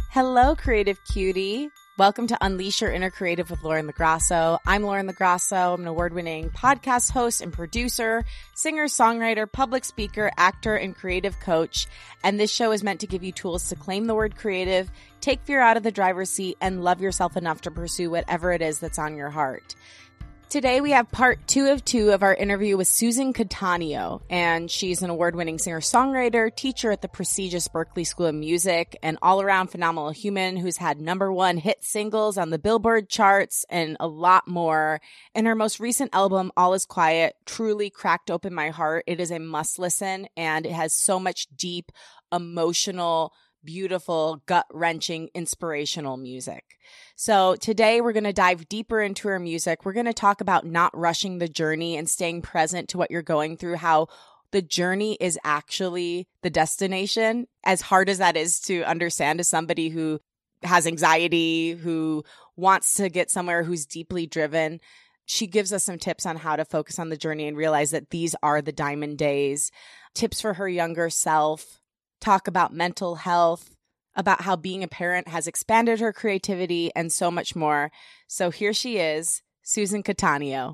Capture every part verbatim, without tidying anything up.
Hello, creative cutie. Welcome to Unleash Your Inner Creative with Lauren LaGrasso. I'm Lauren LaGrasso. I'm an award-winning podcast host and producer, singer, songwriter, public speaker, actor, and creative coach. And this show is meant to give you tools to claim the word creative, take fear out of the driver's seat, and love yourself enough to pursue whatever it is that's on your heart. Today we have part two of two of our interview with Susan Cattaneo, and she's an award-winning singer-songwriter, teacher at the prestigious Berklee School of Music, an all-around phenomenal human who's had number one hit singles on the Billboard charts and a lot more. And her most recent album, All Is Quiet, truly cracked open my heart. It is a must-listen, and it has so much deep, emotional, beautiful, gut-wrenching, inspirational music. So today we're going to dive deeper into her music. We're going to talk about not rushing the journey and staying present to what you're going through, how the journey is actually the destination, as hard as that is to understand as somebody who has anxiety, who wants to get somewhere, who's deeply driven. She gives us some tips on how to focus on the journey and realize that these are the diamond days, tips for her younger self, talk about mental health, about how being a parent has expanded her creativity, and so much more. So here she is, Susan Cattaneo.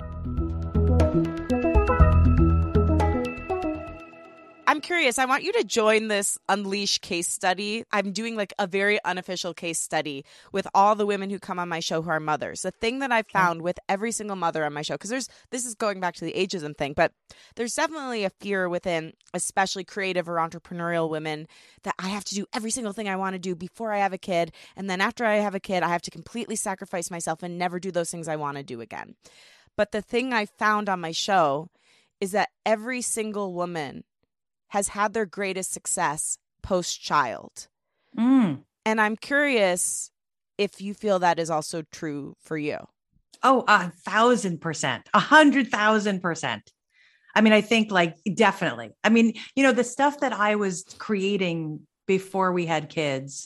I'm curious, I want you to join this Unleash case study. I'm doing like a very unofficial case study with all the women who come on my show who are mothers. The thing that I've found with every single mother on my show, because there's this is going back to the ageism thing, but there's definitely a fear within especially creative or entrepreneurial women that I have to do every single thing I want to do before I have a kid. And then after I have a kid, I have to completely sacrifice myself and never do those things I want to do again. But the thing I found on my show is that every single woman has had their greatest success post-child. Mm. And I'm curious if you feel that is also true for you. Oh, a thousand percent, a hundred thousand percent. I mean, I think like definitely. I mean, you know, the stuff that I was creating before we had kids,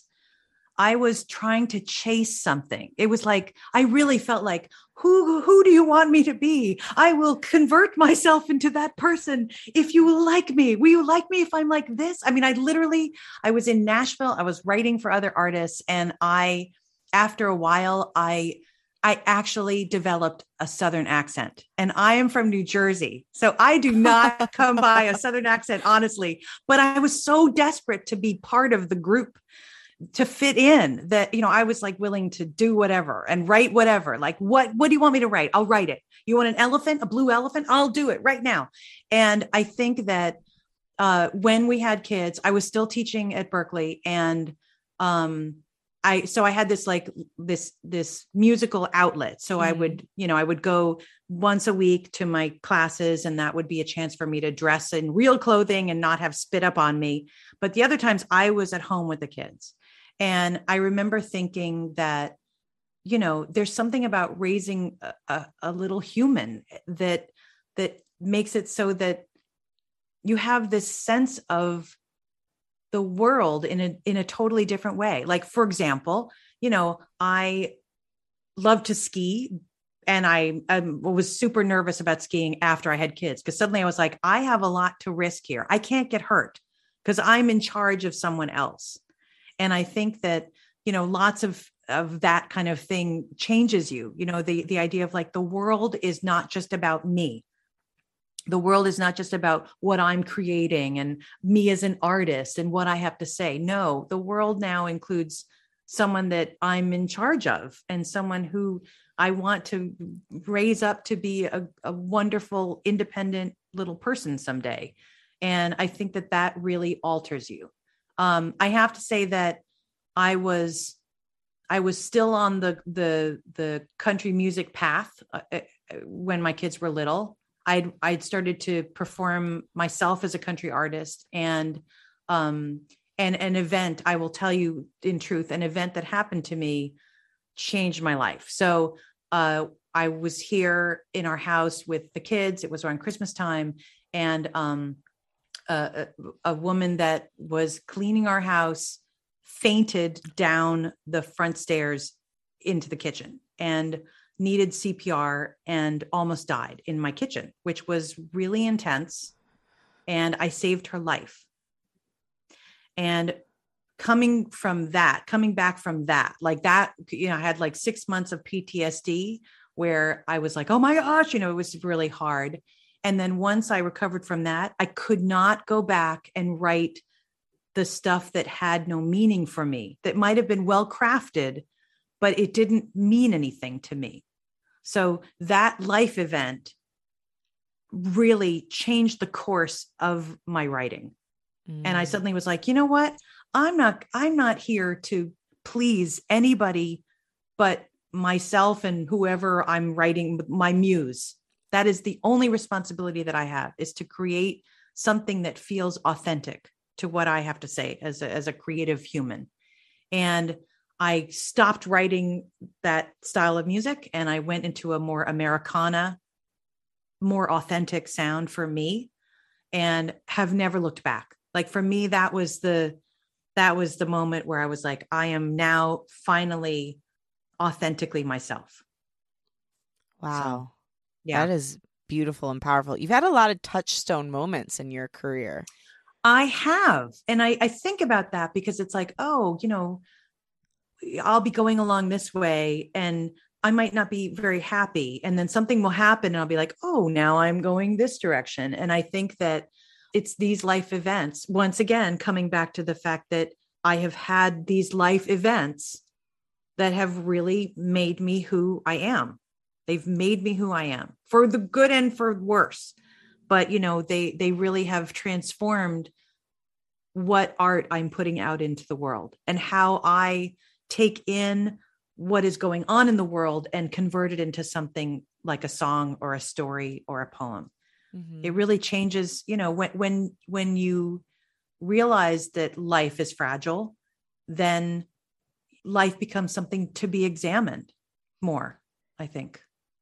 I was trying to chase something. It was like, I really felt like, who, who do you want me to be? I will convert myself into that person. If you will like me, will you like me if I'm like this? I mean, I literally, I was in Nashville. I was writing for other artists. And I, after a while, I, I actually developed a Southern accent, and I am from New Jersey. So I do not come by a Southern accent, honestly, but I was so desperate to be part of the group, to fit in, that, you know, I was like willing to do whatever and write whatever. Like, what, what do you want me to write? I'll write it. You want an elephant, a blue elephant? I'll do it right now. And I think that uh, when we had kids, I was still teaching at Berklee, and um, I, so I had this, like this, this musical outlet. So mm-hmm. I would, you know, I would go once a week to my classes, and that would be a chance for me to dress in real clothing and not have spit up on me. But the other times I was at home with the kids. And I remember thinking that, you know, there's something about raising a, a, a little human that, that makes it so that you have this sense of the world in a, in a totally different way. Like, for example, you know, I love to ski, and I, I was super nervous about skiing after I had kids, because suddenly I was like, I have a lot to risk here. I can't get hurt because I'm in charge of someone else. And I think that, you know, lots of, of that kind of thing changes you, you know, the, the idea of like, the world is not just about me. The world is not just about what I'm creating and me as an artist and what I have to say. No, the world now includes someone that I'm in charge of, and someone who I want to raise up to be a, a wonderful, independent little person someday. And I think that that really alters you. Um, I have to say that I was, I was still on the, the, the country music path uh, when my kids were little. I'd, I'd started to perform myself as a country artist, and, um, and an event, I will tell you in truth, an event that happened to me changed my life. So, uh, I was here in our house with the kids. It was around Christmas time. And, um, a, a woman that was cleaning our house fainted down the front stairs into the kitchen and needed C P R and almost died in my kitchen, which was really intense. And I saved her life. And coming from that, coming back from that, like that, you know, I had like six months of P T S D where I was like, oh my gosh, you know, it was really hard. And then once I recovered from that, I could not go back and write the stuff that had no meaning for me, that might have been well crafted, but it didn't mean anything to me. So that life event really changed the course of my writing. Mm. And I suddenly was like, you know what? I'm not, I'm not here to please anybody but myself and whoever I'm writing, my muse. That is the only responsibility that I have, is to create something that feels authentic to what I have to say as a, as a creative human. And I stopped writing that style of music and I went into a more Americana, more authentic sound for me, and have never looked back. Like for me, that was the, that was the moment where I was like, I am now finally authentically myself. Wow. So, yeah. That is beautiful and powerful. You've had a lot of touchstone moments in your career. I have. And I, I think about that because it's like, oh, you know, I'll be going along this way and I might not be very happy. And then something will happen and I'll be like, oh, now I'm going this direction. And I think that it's these life events, once again, coming back to the fact that I have had these life events that have really made me who I am. They've made me who I am, for the good and for worse. But, you know, they, they really have transformed what art I'm putting out into the world and how I take in what is going on in the world and convert it into something like a song or a story or a poem. Mm-hmm. It really changes, you know, when, when, when you realize that life is fragile, then life becomes something to be examined more, I think.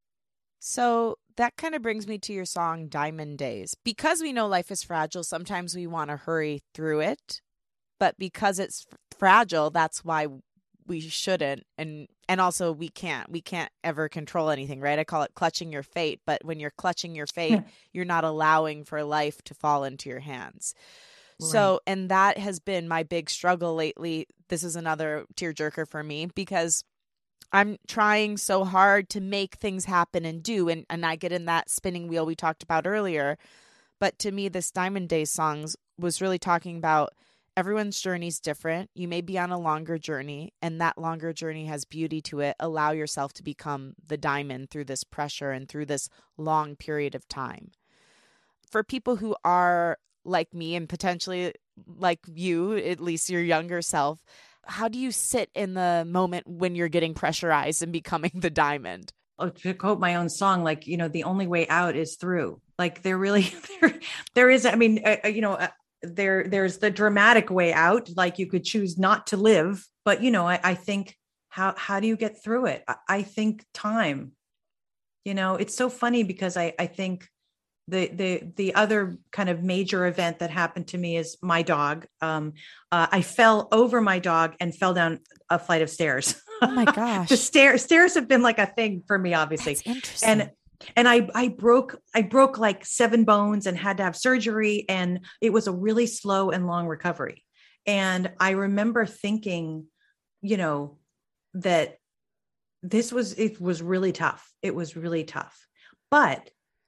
So that kind of brings me to your song, Diamond Days. Because we know life is fragile, sometimes we want to hurry through it. But because it's fragile, that's why we shouldn't. And and also we can't. We can't ever control anything, right? I call it clutching your fate. But when you're clutching your fate, you're not allowing for life to fall into your hands. Right. So, and that has been my big struggle lately. This is another tearjerker for me because I'm trying so hard to make things happen and do, and, and I get in that spinning wheel we talked about earlier. But to me, this Diamond Days songs was really talking about everyone's journey is different. You may be on a longer journey, and that longer journey has beauty to it. Allow yourself to become the diamond through this pressure and through this long period of time. For people who are like me and potentially like you, at least your younger self, how do you sit in the moment when you're getting pressurized and becoming the diamond? Oh, to quote my own song, like, you know, the only way out is through. Like there really, there, there is, I mean, uh, you know, uh, there, there's the dramatic way out. Like you could choose not to live, but you know, I, I think how, how do you get through it? I, I think time, you know, it's so funny because I, I think The the the other kind of major event that happened to me is my dog. Um, uh, I fell over my dog and fell down a flight of stairs. Oh my gosh! The stairs stairs have been like a thing for me, obviously. That's interesting. And and I I broke I broke like seven bones and had to have surgery, and it was a really slow and long recovery. And I remember thinking, you know, that this was it was really tough. It was really tough, but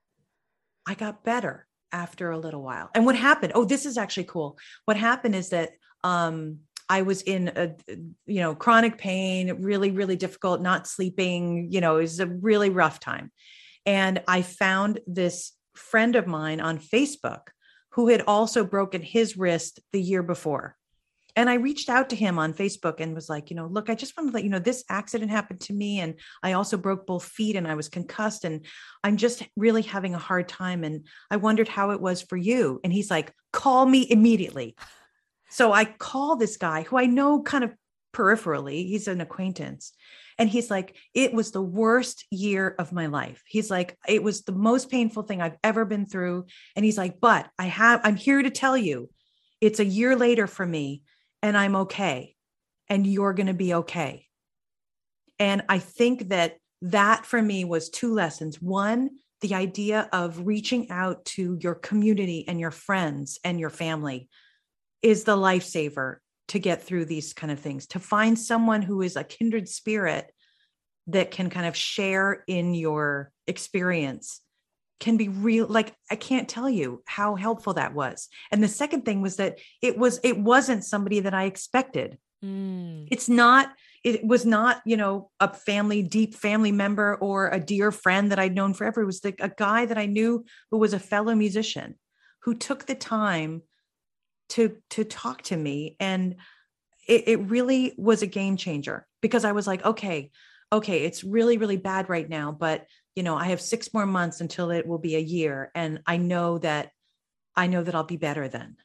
I got better after a little while. And what happened? Oh, this is actually cool. What happened is that um, I was in a, you know, chronic pain, really, really difficult, not sleeping, you know, it was a really rough time. And I found this friend of mine on Facebook who had also broken his wrist the year before. And I reached out to him on Facebook and was like, you know, look, I just want to let you know, this accident happened to me. And I also broke both feet and I was concussed and I'm just really having a hard time. And I wondered how it was for you. And he's like, call me immediately. So I call this guy who I know kind of peripherally, he's an acquaintance. And he's like, it was the worst year of my life. He's like, it was the most painful thing I've ever been through. And he's like, but I have, I'm here to tell you, it's a year later for me. And I'm okay. And you're going to be okay. And I think that that for me was two lessons. One, the idea of reaching out to your community and your friends and your family is the lifesaver to get through these kind of things, to find someone who is a kindred spirit that can kind of share in your experience can be real. Like, I can't tell you how helpful that was. And the second thing was that it was, it wasn't somebody that I expected. Mm. It's not, it was not, you know, a family, deep family member or a dear friend that I'd known forever. It was the, a guy that I knew who was a fellow musician who took the time to, to talk to me. And it, it really was a game changer, because I was like, okay, okay, it's really, really bad right now, but you know, I have six more months until it will be a year. And I know that, I know that I'll be better then.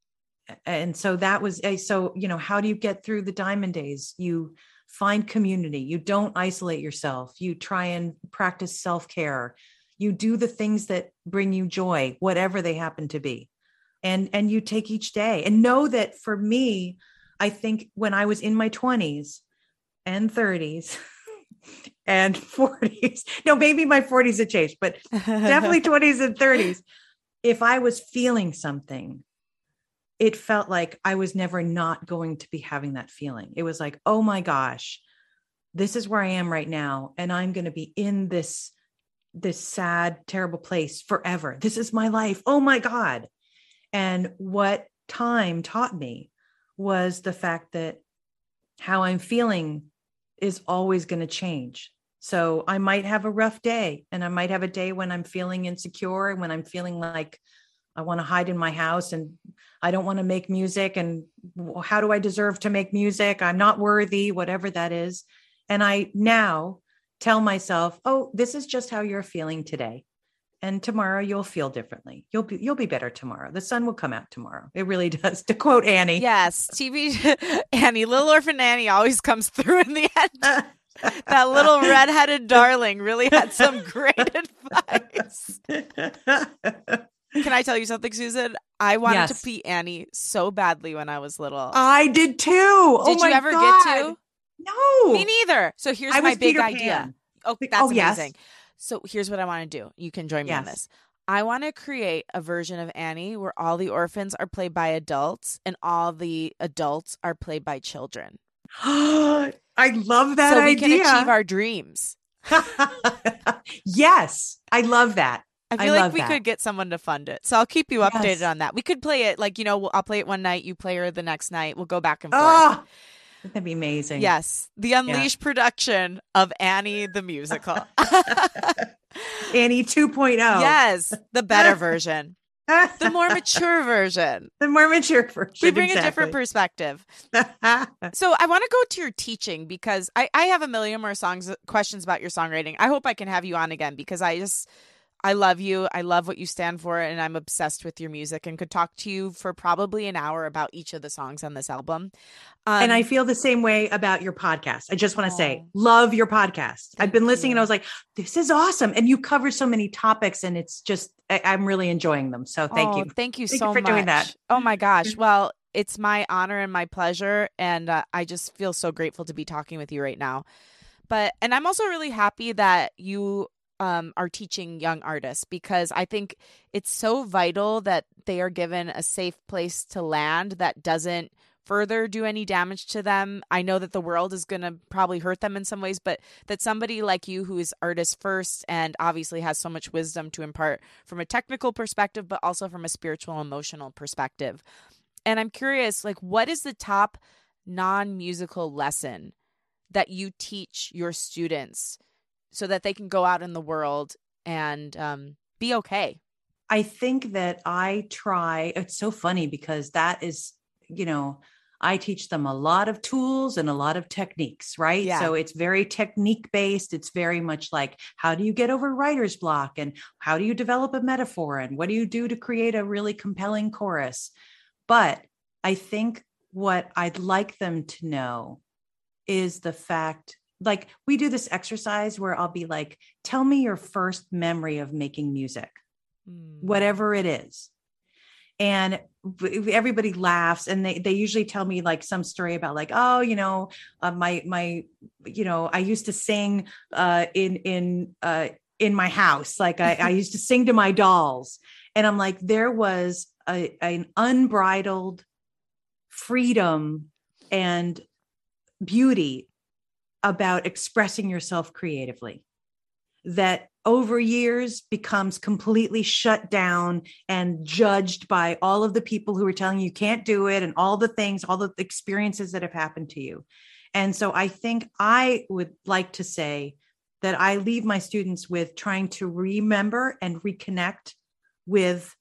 And so that was a, so, you know, how do you get through the diamond days? You find community. You don't isolate yourself. You try and practice self-care. You do the things that bring you joy, whatever they happen to be. And, and you take each day, and know that for me, I think when I was in my twenties and thirties and forties, no, maybe my forties had changed, but definitely twenties and thirties. If I was feeling something, it felt like I was never not going to be having that feeling. It was like, oh my gosh, this is where I am right now. And I'm going to be in this, this sad, terrible place forever. This is my life. Oh my God. And what time taught me was the fact that how I'm feeling is always going to change. So I might have a rough day, and I might have a day when I'm feeling insecure, and when I'm feeling like I want to hide in my house and I don't want to make music. And how do I deserve to make music? I'm not worthy, whatever that is. And I now tell myself, oh, this is just how you're feeling today. And tomorrow you'll feel differently. You'll be, you'll be better tomorrow. The sun will come out tomorrow. It really does. To quote Annie. Yes. T V Annie, Little Orphan Annie always comes through in the end. That little redheaded darling really had some great advice. Can I tell you something, Susan? I wanted Yes. to be Annie so badly when I was little. I did too. Oh Did my you ever God. get to? No. Me neither. So here's I my was big Peter idea. Pan. Oh, that's Oh, yes. amazing. So here's what I want to do. You can join me on Yes. this. I want to create a version of Annie where all the orphans are played by adults and all the adults are played by children. I love that so we idea. can achieve our dreams. Yes. I love that. I feel I like love we that. could get someone to fund it. So I'll keep you updated Yes. on that. We could play it like, you know, I'll play it one night, you play her the next night. We'll go back and forth. Oh, that'd be amazing. Yes. The Unleashed yeah. production of Annie the musical. Annie two point oh. Yes. The better version. The more mature version. The more mature version. We bring exactly. a different perspective. So I want to go to your teaching, because I, I have a million more songs questions about your songwriting. I hope I can have you on again, because I just... I love you. I love what you stand for, and I'm obsessed with your music and could talk to you for probably an hour about each of the songs on this album. Um, and I feel the same way about your podcast. I just want to oh, say, love your podcast. I've been listening you. and I was like, this is awesome. And you cover so many topics, and it's just, I, I'm really enjoying them. So thank oh, you. Thank you thank so you for much. doing that. Oh my gosh. Well, it's my honor and my pleasure. And uh, I just feel so grateful to be talking with you right now. But, and I'm also really happy that you Um, are teaching young artists, because I think it's so vital that they are given a safe place to land that doesn't further do any damage to them. I know that the world is going to probably hurt them in some ways, but that somebody like you, who is artist first and obviously has so much wisdom to impart from a technical perspective, but also from a spiritual, emotional perspective. And I'm curious, like, what is the top non-musical lesson that you teach your students so that they can go out in the world and um, be okay? I think that I try, it's so funny because that is, you know, I teach them a lot of tools and a lot of techniques, right? Yeah. So it's very technique based. It's very much like, how do you get over writer's block? And how do you develop a metaphor? And what do you do to create a really compelling chorus? But I think what I'd like them to know is the fact, like, we do this exercise where I'll be like, tell me your first memory of making music, mm. whatever it is. And everybody laughs, and they, they usually tell me like some story about like, oh, you know, uh, my, my, you know, I used to sing uh, in, in, uh, in my house. Like I, I used to sing to my dolls. And I'm like, there was a, an unbridled freedom and beauty about expressing yourself creatively that over years becomes completely shut down and judged by all of the people who are telling you you can't do it and all the things, all the experiences that have happened to you. And so I think I would like to say that I leave my students with trying to remember and reconnect with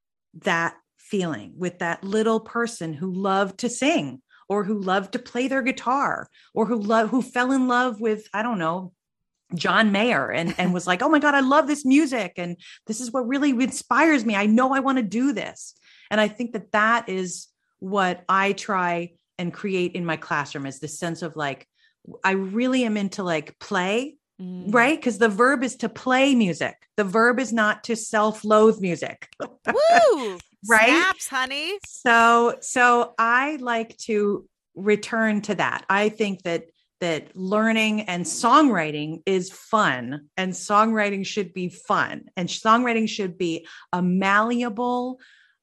that feeling, with that little person who loved to sing or who loved to play their guitar or who love, who fell in love with, I don't know, John Mayer and, and was like, oh my God, I love this music. And this is what really inspires me. I know I want to do this. And I think that that is what I try and create in my classroom, is this sense of like, I really am into like play, mm. right? Because the verb is to play music. The verb is not to self-loathe music. Woo! Right? Snaps, honey. So, so I like to return to that. I think that that learning and songwriting is fun, and songwriting should be fun, and songwriting should be a malleable,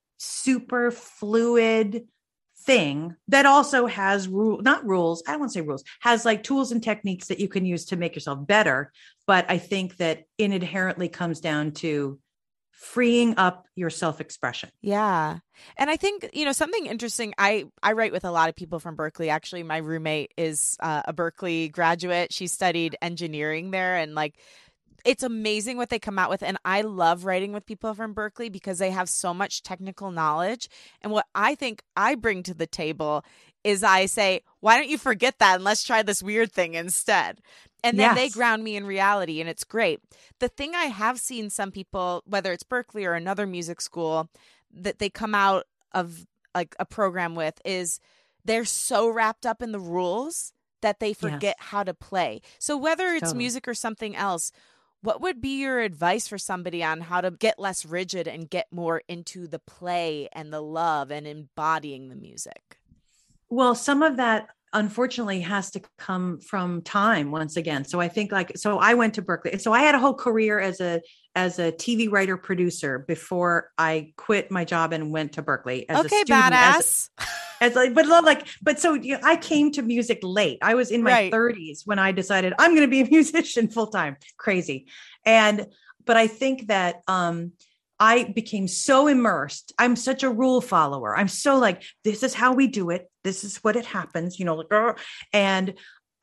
super fluid thing that also has rule, not rules. I don't want to say rules, has like tools and techniques that you can use to make yourself better. But I think that it inherently comes down to freeing up your self-expression. Yeah. And I think, you know, something interesting, I, I write with a lot of people from Berklee. Actually, my roommate is uh, a Berklee graduate. She studied engineering there, and like, it's amazing what they come out with. And I love writing with people from Berklee because they have so much technical knowledge. And what I think I bring to the table is I say, why don't you forget that and let's try this weird thing instead? And then yes. they ground me in reality, and it's great. The thing I have seen some people, whether it's Berklee or another music school, that they come out of like a program with is they're so wrapped up in the rules that they forget yes. how to play. So whether it's totally. music or something else, what would be your advice for somebody on how to get less rigid and get more into the play and the love and embodying the music? Well, some of that unfortunately has to come from time once again. So I think like, so I went to Berklee. So I had a whole career as a, as a T V writer producer before I quit my job and went to Berklee as okay, a student. Badass. As, as like, but like, but so you know, I came to music late. I was in my right. thirties when I decided I'm going to be a musician full time. Crazy. And, but I think that, um, I became so immersed. I'm such a rule follower. I'm so like, this is how we do it. This is what it happens, you know, like, uh, and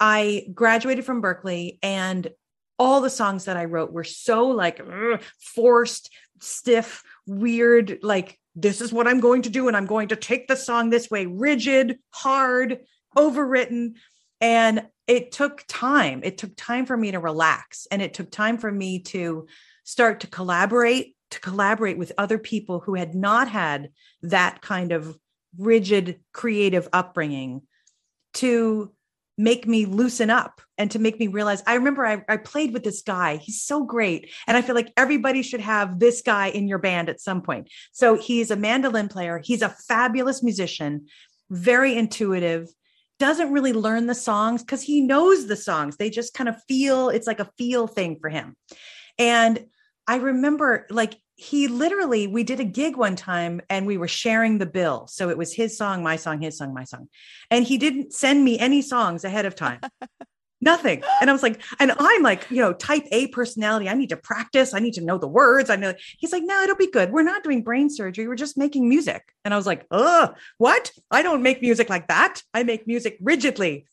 I graduated from Berklee, and all the songs that I wrote were so like uh, forced, stiff, weird, like, this is what I'm going to do. And I'm going to take the song this way, rigid, hard, overwritten. And it took time. It took time for me to relax. And it took time for me to start to collaborate to collaborate with other people who had not had that kind of rigid creative upbringing, to make me loosen up and to make me realize. I remember I, I played with this guy. He's so great. And I feel like everybody should have this guy in your band at some point. So he's a mandolin player. He's a fabulous musician, very intuitive, doesn't really learn the songs because he knows the songs. They just kind of feel, it's like a feel thing for him. And I remember like he literally, we did a gig one time and we were sharing the bill. So it was his song, my song, his song, my song. And he didn't send me any songs ahead of time. Nothing. And I was like, and I'm like, you know, type A personality. I need to practice. I need to know the words. I know. He's like, no, it'll be good. We're not doing brain surgery. We're just making music. And I was like, oh, what? I don't make music like that. I make music rigidly.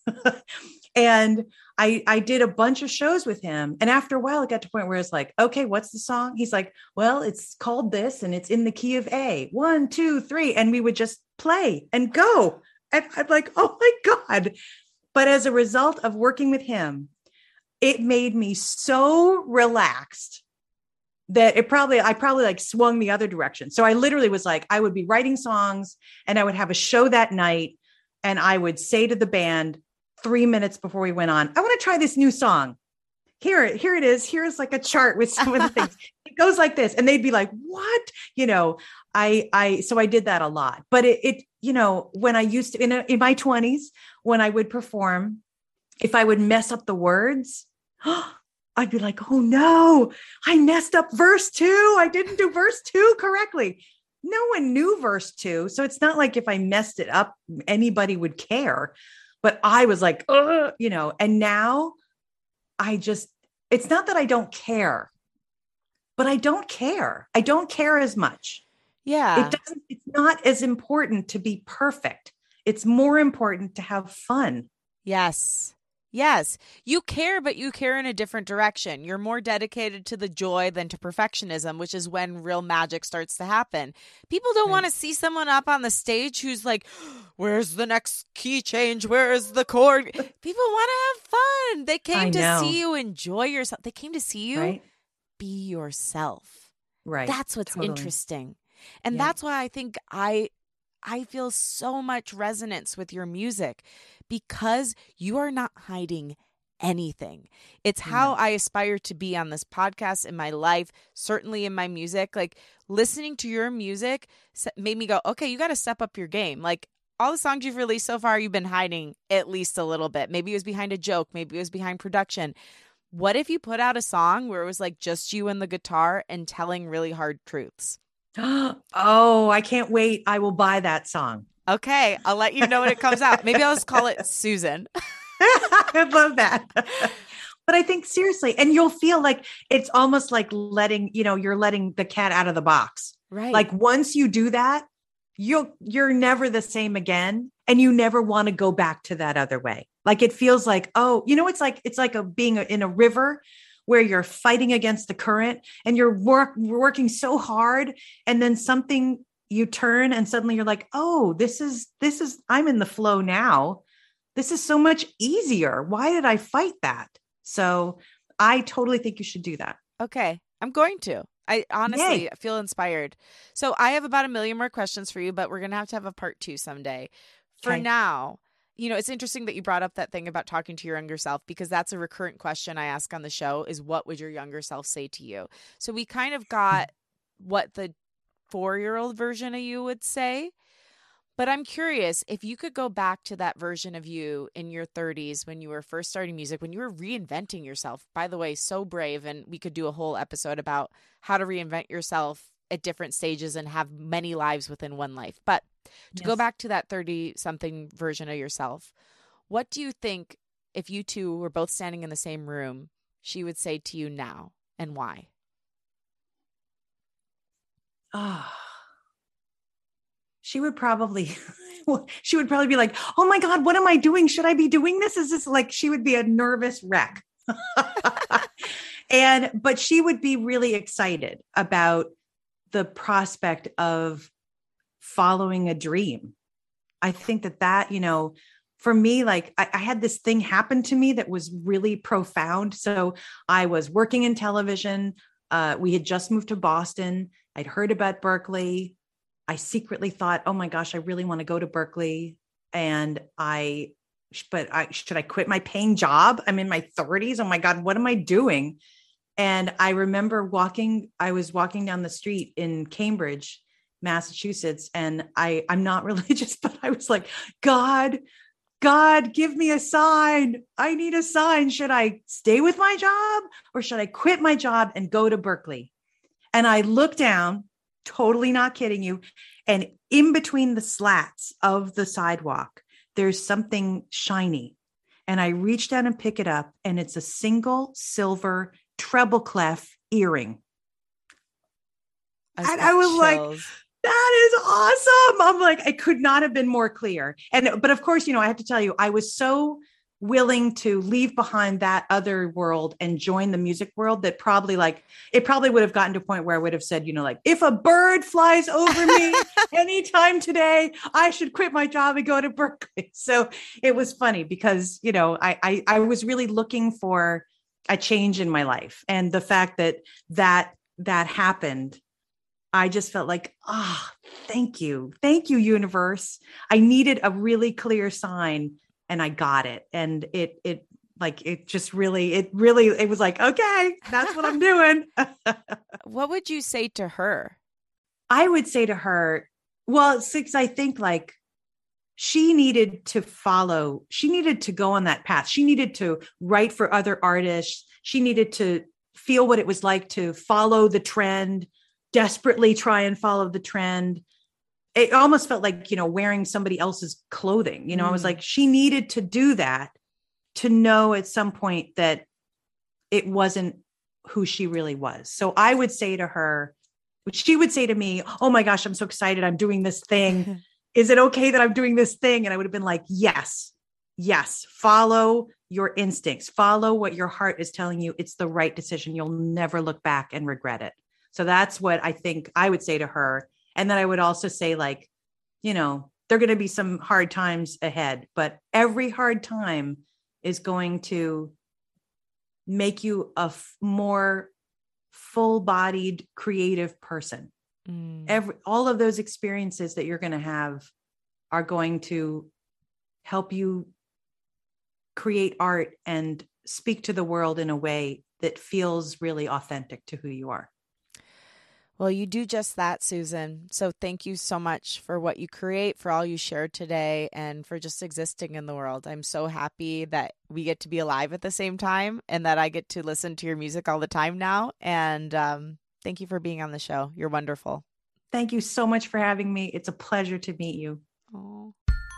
And I, I did a bunch of shows with him. And after a while, it got to a point where it's like, okay, what's the song? He's like, well, it's called this and it's in the key of A, one, two, three. And we would just play and go. And I'm like, oh my God. But as a result of working with him, it made me so relaxed that it probably, I probably like swung the other direction. So I literally was like, I would be writing songs and I would have a show that night. And I would say to the band, three minutes before we went on, I want to try this new song. Here, here it is. Here's like a chart with some of the things. It goes like this. And they'd be like, what? You know, I, I, so I did that a lot, but it, it you know, when I used to, in, a, in my twenties, when I would perform, if I would mess up the words, I'd be like, oh no, I messed up verse two. I didn't do verse two correctly. no one knew verse two. So it's not like if I messed it up, anybody would care. But I was like, oh, you know, and now I just, it's not that I don't care, but I don't care. I don't care as much. Yeah. It doesn't, it's not as important to be perfect. It's more important to have fun. Yes. Yes. You care, but you care in a different direction. You're more dedicated to the joy than to perfectionism, which is when real magic starts to happen. People don't Right. want to see someone up on the stage who's like, where's the next key change? Where's the chord? People want to have fun. They came I to know. see you enjoy yourself. They came to see you Right. be yourself. Right. That's what's Totally. interesting. And Yeah. that's why I think I I feel so much resonance with your music, because you are not hiding anything. It's how No. I aspire to be on this podcast, in my life, certainly in my music. Like, listening to your music s- made me go, okay, you got to step up your game. Like, all the songs you've released so far, you've been hiding at least a little bit. Maybe it was behind a joke. Maybe it was behind production. What if you put out a song where it was like just you and the guitar and telling really hard truths? Oh, I can't wait. I will buy that song. Okay, I'll let you know when it comes out. Maybe I'll just call it Susan. I love that. But I think seriously, and you'll feel like it's almost like letting, you know, you're letting the cat out of the box. Right. Like once you do that, you'll, you're never the same again. And you never want to go back to that other way. Like it feels like, oh, you know, it's like, it's like a being in a river where you're fighting against the current and you're work, working so hard. And then something, you turn and suddenly you're like, oh, this is, this is, I'm in the flow now. This is so much easier. Why did I fight that? So I totally think you should do that. Okay, I'm going to. I honestly Yay. feel inspired. So I have about a million more questions for you, but we're going to have to have a part two someday. For Okay. now, you know, it's interesting that you brought up that thing about talking to your younger self, because that's a recurrent question I ask on the show is, what would your younger self say to you? So we kind of got what the four-year-old version of you would say. But I'm curious, if you could go back to that version of you in your thirties when you were first starting music, when you were reinventing yourself, by the way, so brave. And we could do a whole episode about how to reinvent yourself at different stages and have many lives within one life. But to Yes. go back to that thirty-something version of yourself, what do you think, if you two were both standing in the same room, she would say to you now, and why? Oh, she would probably, she would probably be like, oh my God, what am I doing? Should I be doing this? Is this like, she would be a nervous wreck. And, but she would be really excited about the prospect of following a dream. I think that that, you know, for me, like I, I had this thing happen to me that was really profound. So I was working in television. Uh, we had just moved to Boston. I'd heard about Berklee. I secretly thought, oh my gosh, I really want to go to Berklee. And I, but I, should I quit my paying job? I'm in my thirties. Oh my God, what am I doing? And I remember walking, I was walking down the street in Cambridge, Massachusetts. And I, I'm not religious, but I was like, God, God, give me a sign. I need a sign. Should I stay with my job or should I quit my job and go to Berklee? And I looked down, totally not kidding you. And in between the slats of the sidewalk, there's something shiny. And I reach down and pick it up, and it's a single silver treble clef earring. I And I was like, chills. that is awesome. I'm like, I could not have been more clear. And, but of course, you know, I have to tell you, I was so willing to leave behind that other world and join the music world that probably like, it probably would have gotten to a point where I would have said, you know, like, if a bird flies over me anytime today, I should quit my job and go to Berklee. So it was funny because, you know, I, I, I was really looking for a change in my life. And the fact that that, that happened, I just felt like, ah, oh, thank you. Thank you, universe. I needed a really clear sign and I got it. And it, it like, it just really, it really, it was like, okay, that's what I'm doing. What would you say to her? I would say to her, well, six, I think like she needed to follow, she needed to go on that path. She needed to write for other artists. She needed to feel what it was like to follow the trend, desperately try and follow the trend. It almost felt like, you know, wearing somebody else's clothing. You know, mm. I was like, she needed to do that to know at some point that it wasn't who she really was. So I would say to her, she would say to me, oh my gosh, I'm so excited. I'm doing this thing. Is it okay that I'm doing this thing? And I would have been like, yes, yes. Follow your instincts. Follow what your heart is telling you. It's the right decision. You'll never look back and regret it. So that's what I think I would say to her. And then I would also say, like, you know, there are going to be some hard times ahead, but every hard time is going to make you a f- more full-bodied, creative person. Mm. Every, all of those experiences that you're going to have are going to help you create art and speak to the world in a way that feels really authentic to who you are. Well, you do just that, Susan. So thank you so much for what you create, for all you shared today, and for just existing in the world. I'm so happy that we get to be alive at the same time and that I get to listen to your music all the time now. And um, thank you for being on the show. You're wonderful. Thank you so much for having me. It's a pleasure to meet you. Oh.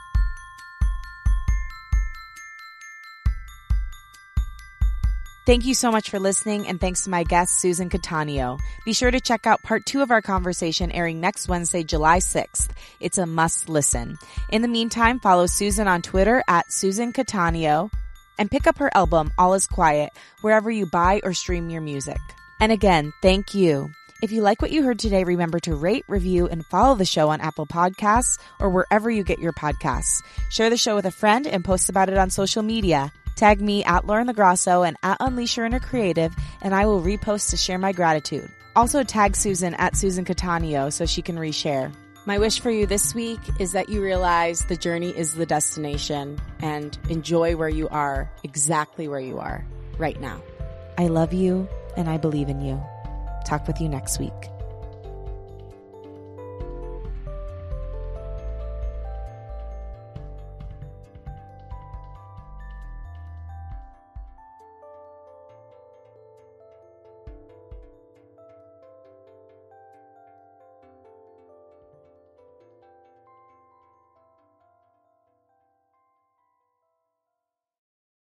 Thank you so much for listening, and thanks to my guest, Susan Cattaneo. Be sure to check out part two of our conversation airing next Wednesday, July sixth. It's a must listen. In the meantime, follow Susan on Twitter at Susan Cattaneo and pick up her album, All Is Quiet, wherever you buy or stream your music. And again, thank you. If you like what you heard today, remember to rate, review, and follow the show on Apple Podcasts or wherever you get your podcasts. Share the show with a friend and post about it on social media. Tag me at Lauren LaGrasso and at Unleash Your Inner Creative, and I will repost to share my gratitude. Also tag Susan at Susan Cattaneo so she can reshare. My wish for you this week is that you realize the journey is the destination and enjoy where you are, exactly where you are right now. I love you and I believe in you. Talk with you next week.